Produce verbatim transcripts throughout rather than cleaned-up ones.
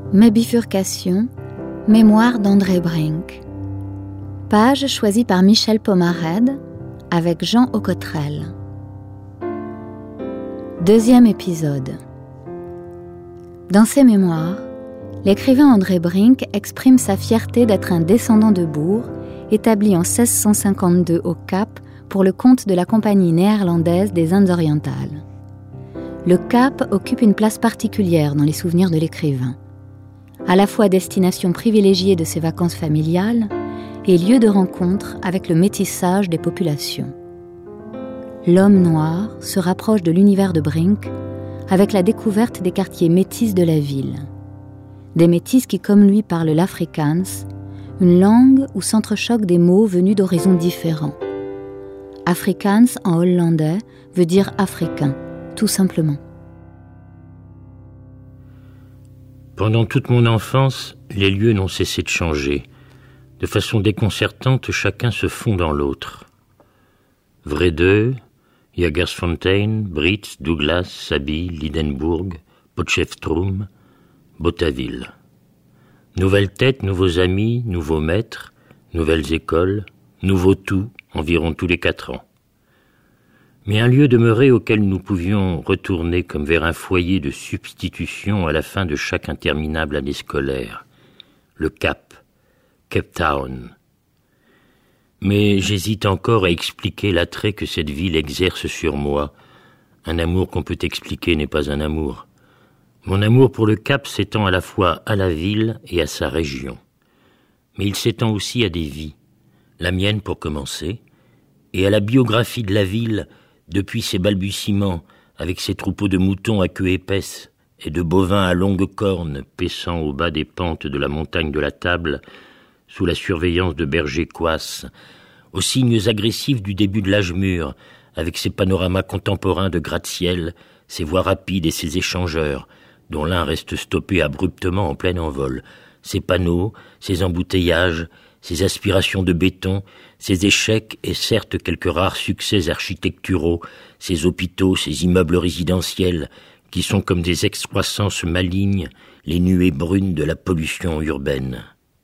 Mes bifurcations, mémoire d'André Brink. Page choisie par Michel Pomarède avec Jean Aucotrel. Deuxième épisode. Dans ses mémoires, l'écrivain André Brink exprime sa fierté d'être un descendant de bourgs établi en seize cent cinquante-deux au Cap pour le compte de la Compagnie néerlandaise des Indes orientales. Le Cap occupe une place particulière dans les souvenirs de l'écrivain, à la fois destination privilégiée de ses vacances familiales et lieu de rencontre avec le métissage des populations. L'homme noir se rapproche de l'univers de Brink avec la découverte des quartiers métis de la ville. Des métis qui, comme lui, parlent l'afrikaans, une langue où s'entrechoquent des mots venus d'horizons différents. Afrikaans en hollandais veut dire africain, tout simplement. Pendant toute mon enfance, les lieux n'ont cessé de changer. De façon déconcertante, chacun se fond dans l'autre. Vredeu, Jagersfontein, Brits, Douglas, Saby, Lidenbourg, Potchefstroom, Bothaville. Nouvelles têtes, nouveaux amis, nouveaux maîtres, nouvelles écoles, nouveaux tout, environ tous les quatre ans. Mais un lieu demeurait auquel nous pouvions retourner comme vers un foyer de substitution à la fin de chaque interminable année scolaire. Le Cap, Cape Town. Mais j'hésite encore à expliquer l'attrait que cette ville exerce sur moi. Un amour qu'on peut expliquer n'est pas un amour. Mon amour pour le Cap s'étend à la fois à la ville et à sa région. Mais il s'étend aussi à des vies. La mienne pour commencer, et à la biographie de la ville depuis ses balbutiements, avec ses troupeaux de moutons à queue épaisse et de bovins à longues cornes paissant au bas des pentes de la montagne de la Table, sous la surveillance de bergers coisses, aux signes agressifs du début de l'âge mûr, avec ses panoramas contemporains de gratte-ciel, ses voies rapides et ses échangeurs, dont l'un reste stoppé abruptement en plein envol, ses panneaux, ses embouteillages, ses aspirations de béton, ses échecs et certes quelques rares succès architecturaux, ses hôpitaux, ses immeubles résidentiels, qui sont comme des excroissances malignes, les nuées brunes de la pollution urbaine.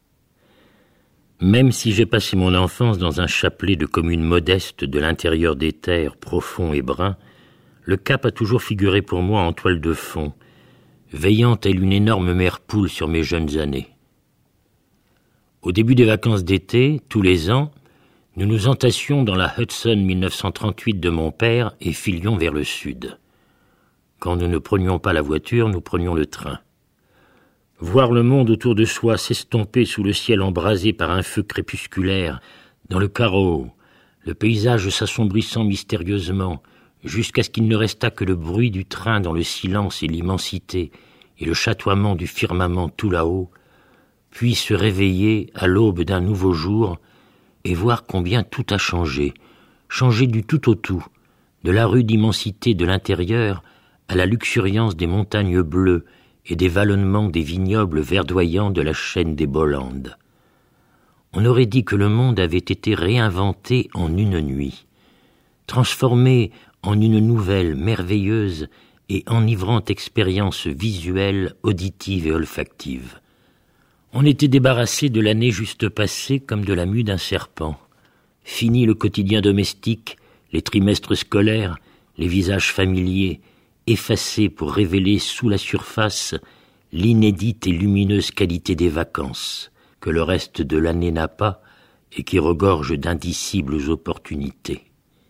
Même si j'ai passé mon enfance dans un chapelet de communes modestes de l'intérieur des terres, profonds et bruns, le Cap a toujours figuré pour moi en toile de fond, veillant telle une énorme mère poule sur mes jeunes années. Au début des vacances d'été, tous les ans, nous nous entassions dans la Hudson mille neuf cent trente-huit de mon père et filions vers le sud. Quand nous ne prenions pas la voiture, nous prenions le train. Voir le monde autour de soi s'estomper sous le ciel embrasé par un feu crépusculaire, dans le carreau, le paysage s'assombrissant mystérieusement, jusqu'à ce qu'il ne restât que le bruit du train dans le silence et l'immensité, et le chatoiement du firmament tout là-haut, puis se réveiller à l'aube d'un nouveau jour et voir combien tout a changé, changé du tout au tout, de la rude immensité de l'intérieur à la luxuriance des montagnes bleues et des vallonnements des vignobles verdoyants de la chaîne des Bollandes. On aurait dit que le monde avait été réinventé en une nuit, transformé en une nouvelle, merveilleuse et enivrante expérience visuelle, auditive et olfactive. On était débarrassé de l'année juste passée comme de la mue d'un serpent. Fini le quotidien domestique, les trimestres scolaires, les visages familiers, effacés pour révéler sous la surface l'inédite et lumineuse qualité des vacances, que le reste de l'année n'a pas et qui regorge d'indicibles opportunités.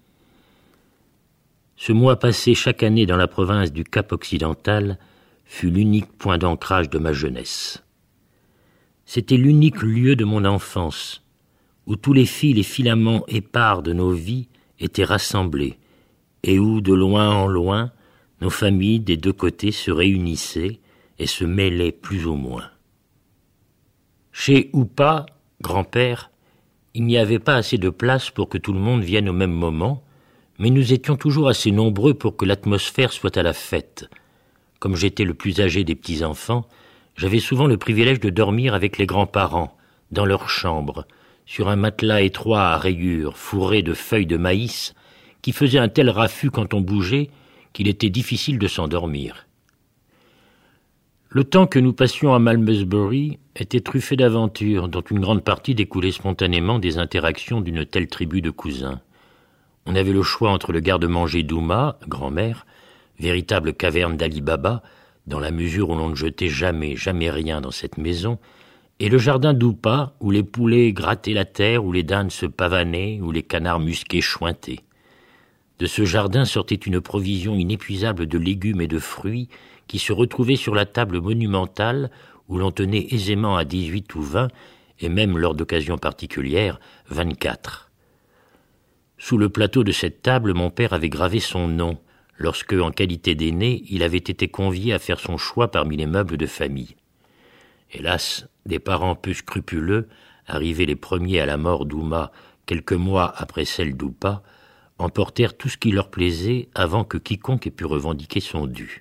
Ce mois passé chaque année dans la province du Cap-Occidental fut l'unique point d'ancrage de ma jeunesse. C'était l'unique lieu de mon enfance, où tous les fils et filaments épars de nos vies étaient rassemblés, et où, de loin en loin, nos familles des deux côtés se réunissaient et se mêlaient plus ou moins. Chez Oupa, grand-père, il n'y avait pas assez de place pour que tout le monde vienne au même moment, mais nous étions toujours assez nombreux pour que l'atmosphère soit à la fête. Comme j'étais le plus âgé des petits-enfants, j'avais souvent le privilège de dormir avec les grands-parents, dans leur chambre, sur un matelas étroit à rayures, fourré de feuilles de maïs, qui faisait un tel raffut quand on bougeait qu'il était difficile de s'endormir. Le temps que nous passions à Malmesbury était truffé d'aventures, dont une grande partie découlait spontanément des interactions d'une telle tribu de cousins. On avait le choix entre le garde-manger d'Ouma, grand-mère, véritable caverne d'Ali Baba, dans la mesure où l'on ne jetait jamais, jamais rien dans cette maison, et le jardin d'Oupa, où les poulets grattaient la terre, où les dînes se pavanaient, où les canards musqués chointaient. De ce jardin sortait une provision inépuisable de légumes et de fruits qui se retrouvaient sur la table monumentale où l'on tenait aisément à dix-huit ou vingt, et même lors d'occasions particulières, vingt-quatre. Sous le plateau de cette table, mon père avait gravé son nom, lorsque, en qualité d'aîné, il avait été convié à faire son choix parmi les meubles de famille. Hélas, des parents peu scrupuleux, arrivés les premiers à la mort d'Ouma quelques mois après celle d'Oupa, emportèrent tout ce qui leur plaisait avant que quiconque ait pu revendiquer son dû.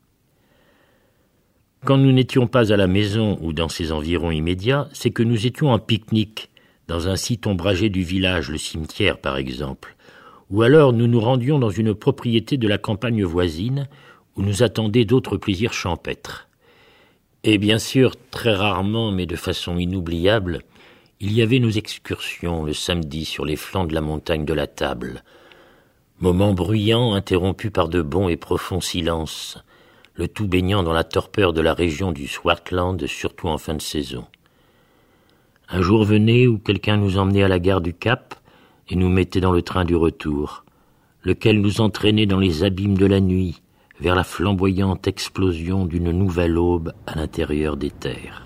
Quand nous n'étions pas à la maison ou dans ses environs immédiats, c'est que nous étions en pique-nique, dans un site ombragé du village, le cimetière par exemple, ou alors nous nous rendions dans une propriété de la campagne voisine, où nous attendaient d'autres plaisirs champêtres. Et bien sûr, très rarement, mais de façon inoubliable, il y avait nos excursions le samedi sur les flancs de la montagne de la Table. Moments bruyants interrompus par de bons et profonds silences, le tout baignant dans la torpeur de la région du Swartland, surtout en fin de saison. Un jour venait où quelqu'un nous emmenait à la gare du Cap et nous mettait dans le train du retour, lequel nous entraînait dans les abîmes de la nuit, vers la flamboyante explosion d'une nouvelle aube à l'intérieur des terres.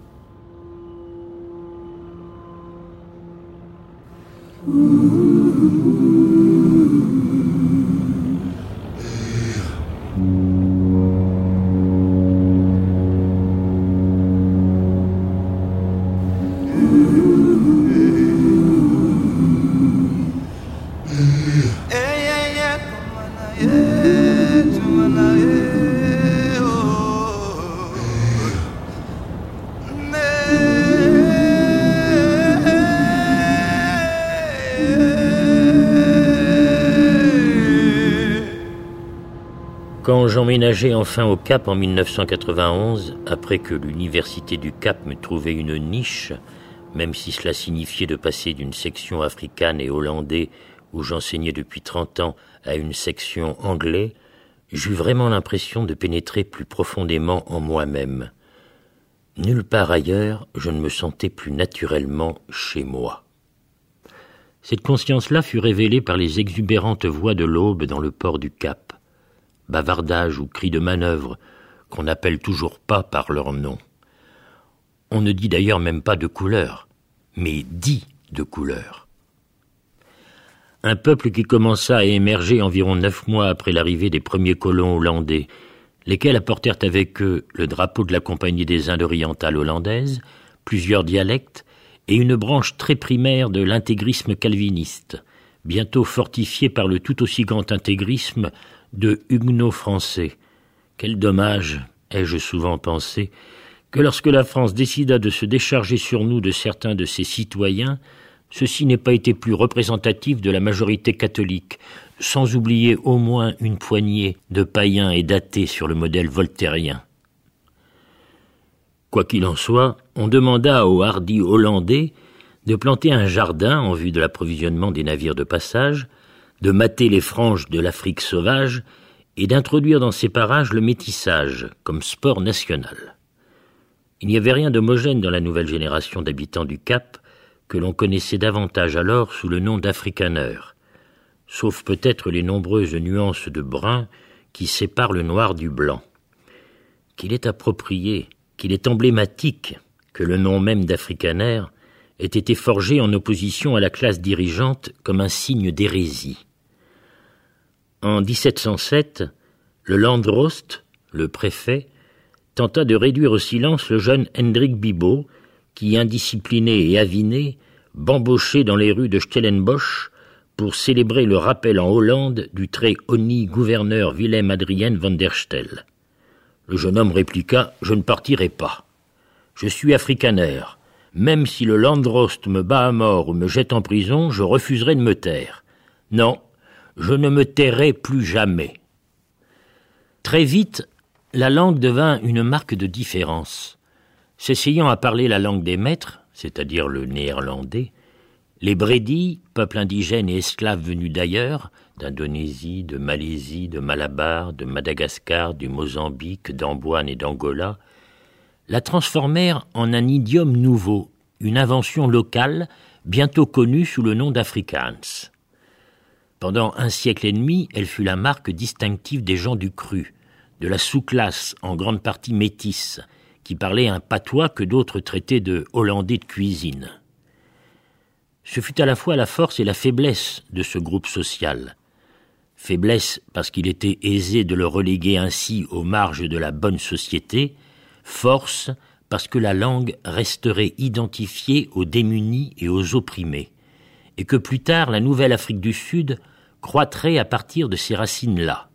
Quand j'emménageai enfin au Cap en mille neuf cent quatre-vingt-onze, après que l'université du Cap me trouvait une niche, même si cela signifiait de passer d'une section africaine et hollandais où j'enseignais depuis trente ans à une section anglais, j'eus vraiment l'impression de pénétrer plus profondément en moi-même. Nulle part ailleurs, je ne me sentais plus naturellement chez moi. Cette conscience-là fut révélée par les exubérantes voix de l'aube dans le port du Cap. Bavardages ou cris de manœuvre, qu'on n'appelle toujours pas par leur nom. On ne dit d'ailleurs même pas de couleur, mais dit de couleur. Un peuple qui commença à émerger environ neuf mois après l'arrivée des premiers colons hollandais, lesquels apportèrent avec eux le drapeau de la Compagnie des Indes orientales hollandaises, plusieurs dialectes et une branche très primaire de l'intégrisme calviniste, bientôt fortifiée par le tout aussi grand intégrisme de huguenots français. Quel dommage, ai-je souvent pensé, que lorsque la France décida de se décharger sur nous de certains de ses citoyens, ceci n'ait pas été plus représentatif de la majorité catholique, sans oublier au moins une poignée de païens et d'athées sur le modèle voltairien. Quoi qu'il en soit, on demanda aux hardis hollandais de planter un jardin en vue de l'approvisionnement des navires de passage, de mater les franges de l'Afrique sauvage et d'introduire dans ces parages le métissage comme sport national. Il n'y avait rien d'homogène dans la nouvelle génération d'habitants du Cap que l'on connaissait davantage alors sous le nom d'Afrikaners, sauf peut-être les nombreuses nuances de brun qui séparent le noir du blanc. Qu'il est approprié, qu'il est emblématique que le nom même d'Afrikaner ait été forgé en opposition à la classe dirigeante comme un signe d'hérésie. En dix-sept cent sept, le Landdrost, le préfet, tenta de réduire au silence le jeune Hendrik Bibo, qui, indiscipliné et aviné, bambochait dans les rues de Stellenbosch pour célébrer le rappel en Hollande du très honni gouverneur Willem Adrien van der Stel. Le jeune homme répliqua « Je ne partirai pas. Je suis Afrikaner. Même si le Landdrost me bat à mort ou me jette en prison, je refuserai de me taire. Non, je ne me tairai plus jamais. » Très vite, la langue devint une marque de différence. S'essayant à parler la langue des maîtres, c'est-à-dire le néerlandais, les Brédis, peuple indigène et esclaves venus d'ailleurs, d'Indonésie, de Malaisie, de Malabar, de Madagascar, du Mozambique, d'Amboine et d'Angola, la transformèrent en un idiome nouveau, une invention locale, bientôt connue sous le nom d'Afrikaans. Pendant un siècle et demi, elle fut la marque distinctive des gens du cru, de la sous-classe en grande partie métisse, qui parlait un patois que d'autres traitaient de hollandais de cuisine. Ce fut à la fois la force et la faiblesse de ce groupe social. Faiblesse parce qu'il était aisé de le reléguer ainsi aux marges de la bonne société, force parce que la langue resterait identifiée aux démunis et aux opprimés, et que plus tard la nouvelle Afrique du Sud croîtrait à partir de ces racines-là.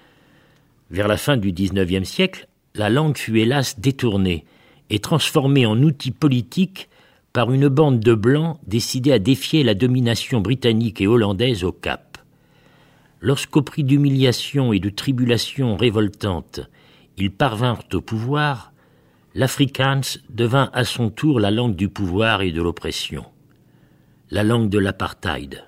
Vers la fin du dix-neuvième siècle, la langue fut hélas détournée et transformée en outil politique par une bande de Blancs décidés à défier la domination britannique et hollandaise au Cap. Lorsqu'au prix d'humiliations et de tribulations révoltantes, ils parvinrent au pouvoir, l'Afrikaans devint à son tour la langue du pouvoir et de l'oppression, la langue de l'apartheid.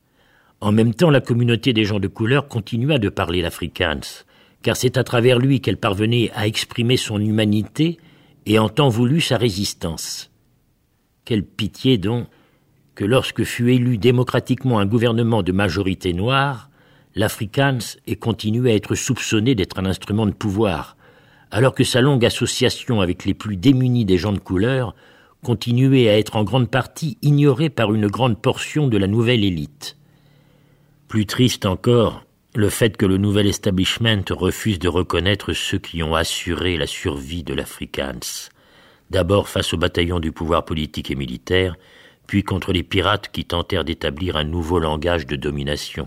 En même temps, la communauté des gens de couleur continua de parler l'Afrikaans, car c'est à travers lui qu'elle parvenait à exprimer son humanité et en temps voulu sa résistance. Quelle pitié donc que lorsque fut élu démocratiquement un gouvernement de majorité noire, l'Afrikaans ait continué à être soupçonné d'être un instrument de pouvoir, alors que sa longue association avec les plus démunis des gens de couleur continuait à être en grande partie ignorée par une grande portion de la nouvelle élite. Plus triste encore, le fait que le nouvel establishment refuse de reconnaître ceux qui ont assuré la survie de l'Afrikaans, d'abord face aux bataillons du pouvoir politique et militaire, puis contre les pirates qui tentèrent d'établir un nouveau langage de domination.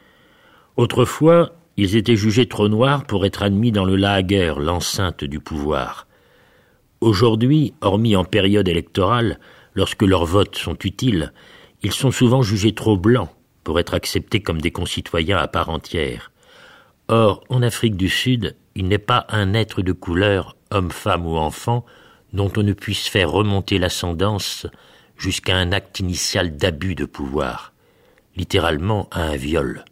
Autrefois, ils étaient jugés trop noirs pour être admis dans le lager, l'enceinte du pouvoir. Aujourd'hui, hormis en période électorale, lorsque leurs votes sont utiles, ils sont souvent jugés trop blancs pour être acceptés comme des concitoyens à part entière. Or, en Afrique du Sud, il n'est pas un être de couleur, homme, femme ou enfant, dont on ne puisse faire remonter l'ascendance jusqu'à un acte initial d'abus de pouvoir, littéralement à un viol.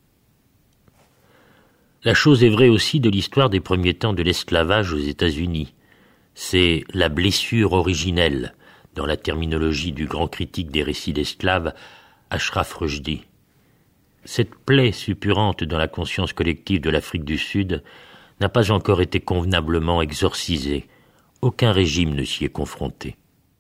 La chose est vraie aussi de l'histoire des premiers temps de l'esclavage aux États-Unis. C'est la blessure originelle, dans la terminologie du grand critique des récits d'esclaves, Ashraf Rushdi. Cette plaie suppurante dans la conscience collective de l'Afrique du Sud n'a pas encore été convenablement exorcisée. Aucun régime ne s'y est confronté.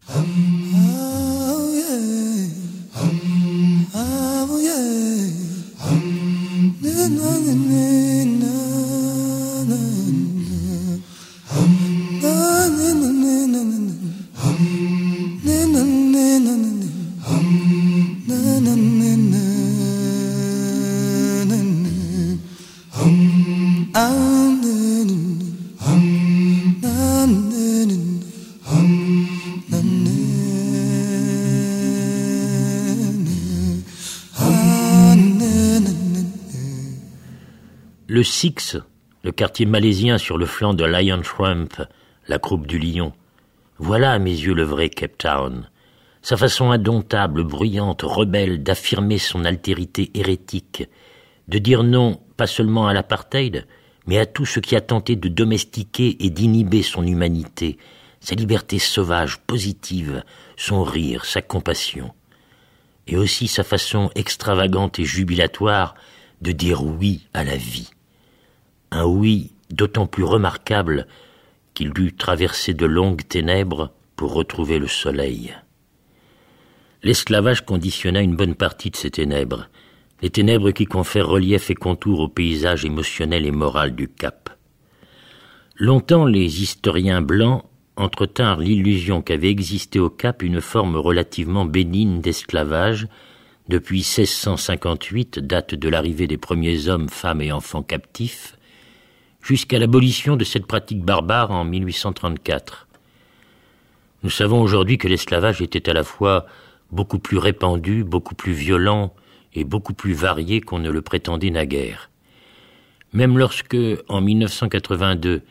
Le Six, le quartier malaisien sur le flanc de Lion Swamp, la croupe du lion, voilà à mes yeux le vrai Cape Town. Sa façon indomptable, bruyante, rebelle d'affirmer son altérité hérétique, de dire non pas seulement à l'apartheid, mais à tout ce qui a tenté de domestiquer et d'inhiber son humanité, sa liberté sauvage, positive, son rire, sa compassion, et aussi sa façon extravagante et jubilatoire de dire oui à la vie. Un oui d'autant plus remarquable qu'il dut traverser de longues ténèbres pour retrouver le soleil. L'esclavage conditionna une bonne partie de ces ténèbres, les ténèbres qui confèrent relief et contour au paysage émotionnel et moral du Cap. Longtemps, les historiens blancs entretinrent l'illusion qu'avait existé au Cap une forme relativement bénigne d'esclavage depuis seize cent cinquante-huit, date de l'arrivée des premiers hommes, femmes et enfants captifs, jusqu'à l'abolition de cette pratique barbare en mille huit cent trente-quatre. Nous savons aujourd'hui que l'esclavage était à la fois beaucoup plus répandu, beaucoup plus violent et beaucoup plus varié qu'on ne le prétendait naguère. Même lorsque, en mille neuf cent quatre-vingt-deux,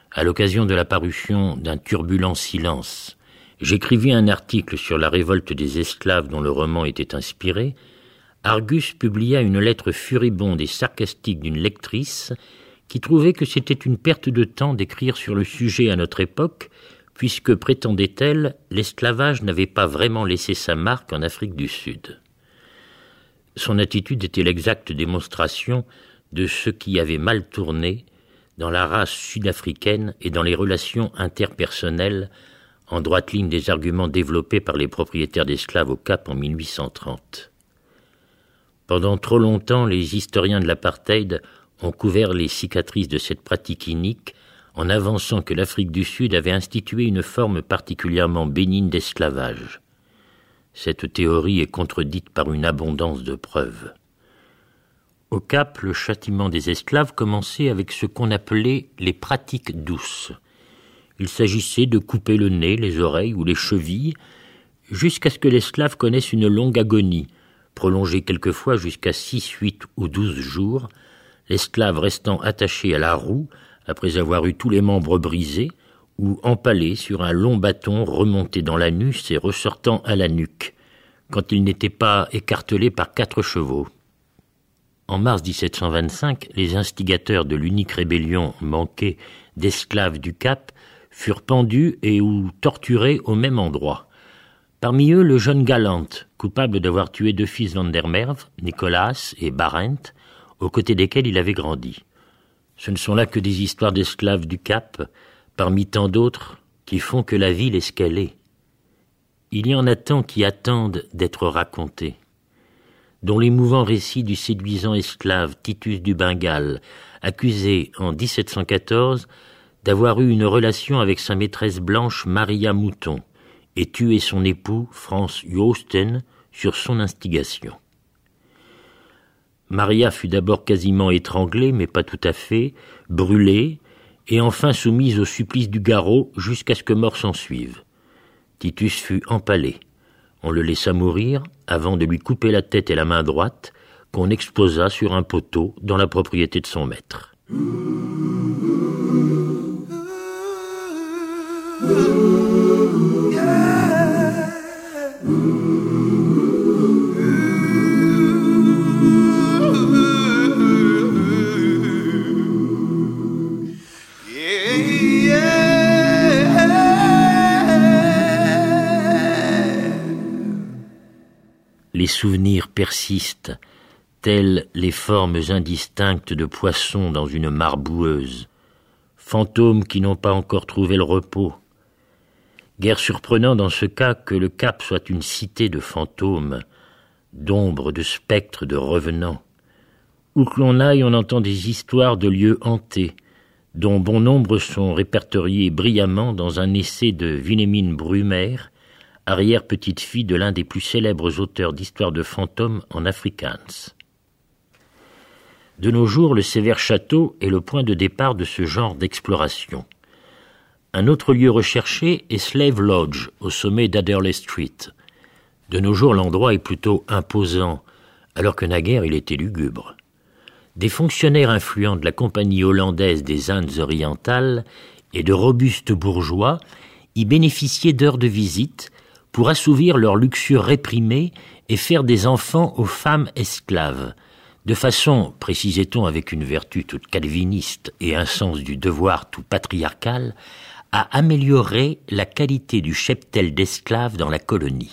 à l'occasion de la parution d'un turbulent silence, j'écrivis un article sur la révolte des esclaves dont le roman était inspiré, Argus publia une lettre furibonde et sarcastique d'une lectrice qui trouvait que c'était une perte de temps d'écrire sur le sujet à notre époque, puisque, prétendait-elle, l'esclavage n'avait pas vraiment laissé sa marque en Afrique du Sud. Son attitude était l'exacte démonstration de ce qui avait mal tourné dans la race sud-africaine et dans les relations interpersonnelles, en droite ligne des arguments développés par les propriétaires d'esclaves au Cap en mille huit cent trente. Pendant trop longtemps, les historiens de l'apartheid ont couvert les cicatrices de cette pratique inique en avançant que l'Afrique du Sud avait institué une forme particulièrement bénigne d'esclavage. Cette théorie est contredite par une abondance de preuves. Au Cap, le châtiment des esclaves commençait avec ce qu'on appelait les pratiques douces. Il s'agissait de couper le nez, les oreilles ou les chevilles, jusqu'à ce que l'esclave connaisse une longue agonie, prolongée quelquefois jusqu'à six, huit ou douze jours, l'esclave restant attaché à la roue après avoir eu tous les membres brisés, ou empalé sur un long bâton remonté dans l'anus et ressortant à la nuque, quand il n'était pas écartelé par quatre chevaux. En mars dix-sept cent vingt-cinq, les instigateurs de l'unique rébellion manquée d'esclaves du Cap furent pendus et ou torturés au même endroit. Parmi eux, le jeune Gallant, coupable d'avoir tué deux fils van der Merwe, Nicolas et Barent, aux côtés desquels il avait grandi. Ce ne sont là que des histoires d'esclaves du Cap, parmi tant d'autres, qui font que la ville est ce qu'elle est. Il y en a tant qui attendent d'être racontés, dont l'émouvant récit du séduisant esclave Titus du Bengale, accusé en dix-sept cent quatorze d'avoir eu une relation avec sa maîtresse blanche Maria Mouton et tué son époux Franz Joosten sur son instigation. Maria fut d'abord quasiment étranglée, mais pas tout à fait, brûlée, et enfin soumise au supplice du garrot jusqu'à ce que mort s'ensuive. Titus fut empalé. On le laissa mourir avant de lui couper la tête et la main droite, qu'on exposa sur un poteau dans la propriété de son maître. Les souvenirs persistent, tels les formes indistinctes de poissons dans une mare boueuse, fantômes qui n'ont pas encore trouvé le repos. Guère surprenant dans ce cas que le Cap soit une cité de fantômes, d'ombres, de spectres, de revenants. Où que l'on aille, on entend des histoires de lieux hantés, dont bon nombre sont répertoriés brillamment dans un essai de Wilhelmine Brumer, arrière-petite-fille de l'un des plus célèbres auteurs d'histoires de fantômes en Afrikaans. De nos jours, le sévère château est le point de départ de ce genre d'exploration. Un autre lieu recherché est Slave Lodge, au sommet d'Adderley Street. De nos jours, l'endroit est plutôt imposant, alors que naguère il était lugubre. Des fonctionnaires influents de la Compagnie hollandaise des Indes orientales et de robustes bourgeois y bénéficiaient d'heures de visite pour assouvir leur luxure réprimée et faire des enfants aux femmes esclaves, de façon, précisait-on avec une vertu toute calviniste et un sens du devoir tout patriarcal, à améliorer la qualité du cheptel d'esclaves dans la colonie.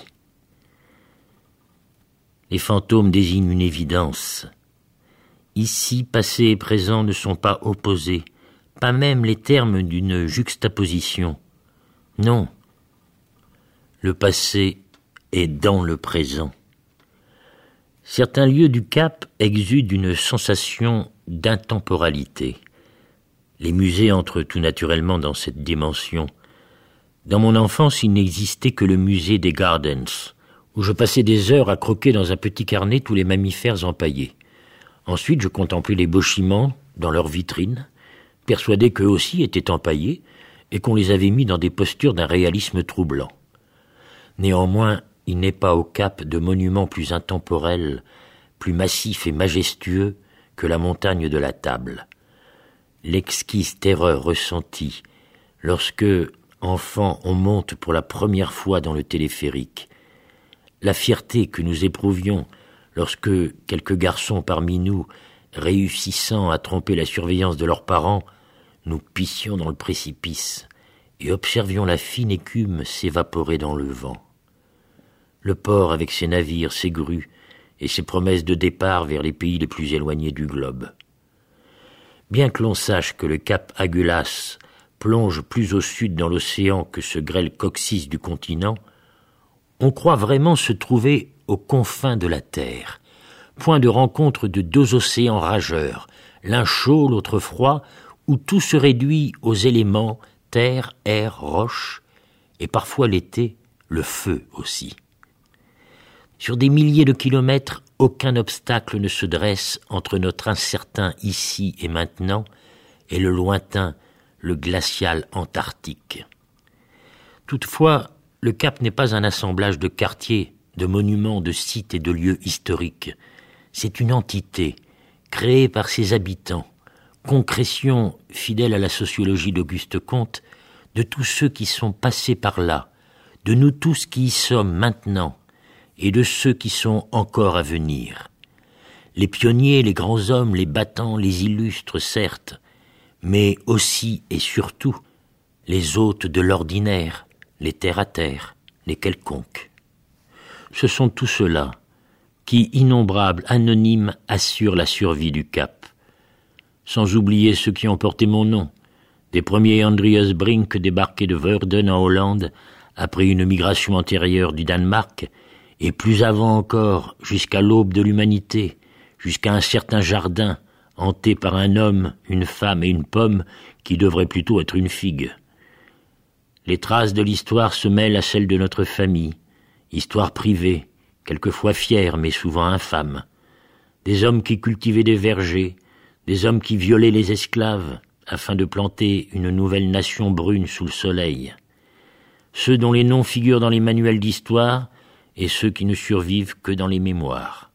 Les fantômes désignent une évidence. Ici, passé et présent ne sont pas opposés, pas même les termes d'une juxtaposition. Non. Le passé est dans le présent. Certains lieux du Cap exudent une sensation d'intemporalité. Les musées entrent tout naturellement dans cette dimension. Dans mon enfance, il n'existait que le musée des Gardens, où je passais des heures à croquer dans un petit carnet tous les mammifères empaillés. Ensuite, je contemplais les bauchiments dans leurs vitrines, persuadé qu'eux aussi étaient empaillés et qu'on les avait mis dans des postures d'un réalisme troublant. Néanmoins, il n'est pas au Cap de monument plus intemporel, plus massif et majestueux que la montagne de la Table. l'exquise terreur ressentie lorsque, enfant, on monte pour la première fois dans le téléphérique, la fierté que nous éprouvions lorsque quelques garçons parmi nous, réussissant à tromper la surveillance de leurs parents, nous pissions dans le précipice et observions la fine écume s'évaporer dans le vent. Le port avec ses navires, ses grues et ses promesses de départ vers les pays les plus éloignés du globe. Bien que l'on sache que le cap Agulhas plonge plus au sud dans l'océan que ce grêle coccyx du continent, on croit vraiment se trouver aux confins de la Terre, point de rencontre de deux océans rageurs, l'un chaud, l'autre froid, où tout se réduit aux éléments terre, air, roche, et parfois l'été, le feu aussi. Sur des milliers de kilomètres, aucun obstacle ne se dresse entre notre incertain ici et maintenant et le lointain, le glacial Antarctique. Toutefois, le Cap n'est pas un assemblage de quartiers, de monuments, de sites et de lieux historiques. C'est une entité, créée par ses habitants, concrétion, fidèle à la sociologie d'Auguste Comte, de tous ceux qui sont passés par là, de nous tous qui y sommes maintenant, et de ceux qui sont encore à venir. Les pionniers, les grands hommes, les battants, les illustres, certes, mais aussi et surtout les hôtes de l'ordinaire, les terre-à-terre, les quelconques. Ce sont tous ceux-là qui, innombrables, anonymes, assurent la survie du Cap. Sans oublier ceux qui ont porté mon nom, des premiers Andreas Brink débarqués de Woerden en Hollande après une migration antérieure du Danemark, et plus avant encore, jusqu'à l'aube de l'humanité, jusqu'à un certain jardin, hanté par un homme, une femme et une pomme, qui devrait plutôt être une figue. Les traces de l'histoire se mêlent à celles de notre famille, histoire privée, quelquefois fière mais souvent infâme. Des hommes qui cultivaient des vergers, des hommes qui violaient les esclaves, afin de planter une nouvelle nation brune sous le soleil. Ceux dont les noms figurent dans les manuels d'histoire, et ceux qui ne survivent que dans les mémoires.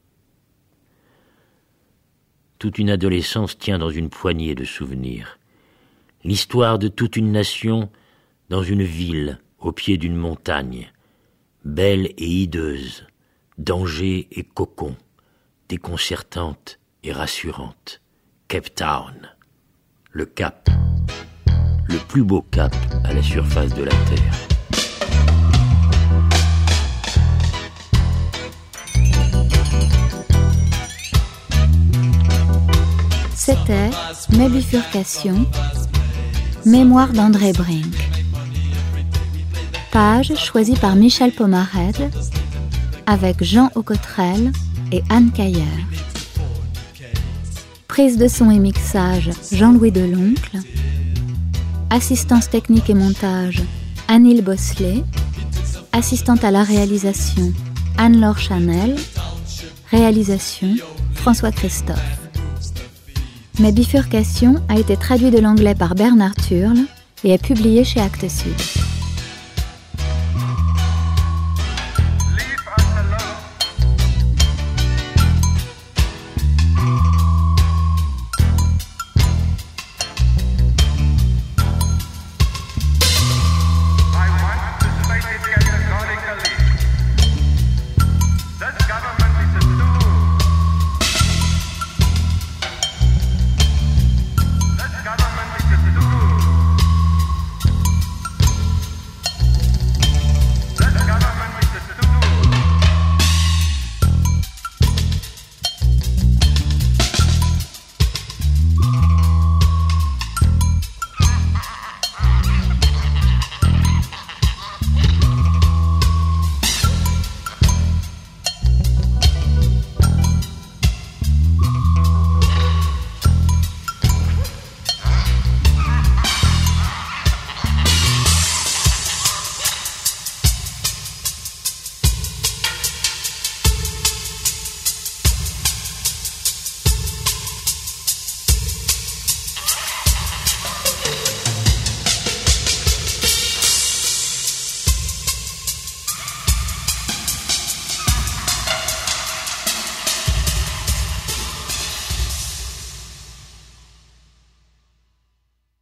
Toute une adolescence tient dans une poignée de souvenirs. L'histoire de toute une nation dans une ville au pied d'une montagne, belle et hideuse, danger et cocon, déconcertante et rassurante. Cape Town, le Cap, le plus beau cap à la surface de la Terre. C'était Mes bifurcations, mémoire d'André Brink. Page choisie par Michel Pomarède, avec Jean Aucotrel et Anne Caillère. Prise de son et mixage Jean-Louis Deloncle. Assistance technique et montage Anil Bosselet. Assistante à la réalisation Anne-Laure Chanel. Réalisation François Christophe. Mes bifurcations a été traduit de l'anglais par Bernard Turle et est publié chez Actes Sud.